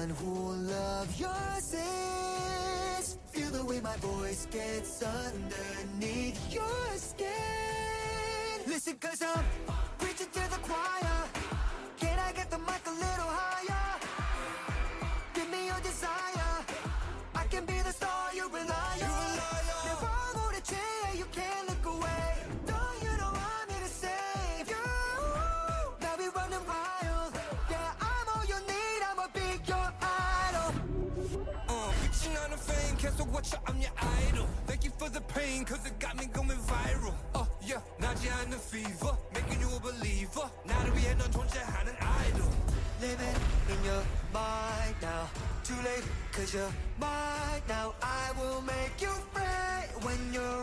who'll love your sins. Feel the way my voice gets underneath your skin. Listen, cause I'm preaching to the choir. Can I get the mic a little higher? Give me your desire. I can be the star you rely on. Never hold a chair, you can't look away. Don't you know I'm here to save you? Now we running wild. Yeah, I'm all you need, I'ma be your idol. Reaching out of fame, can't so watch out, I'm your idol. Thank you for the pain, cause it got me going viral. Yeah, 나지 않는 fever, making you a believer. 나를 위해 넌 존재하는 idol. Living in your mind now. Too late, cause you're mine now. I will make you free when you're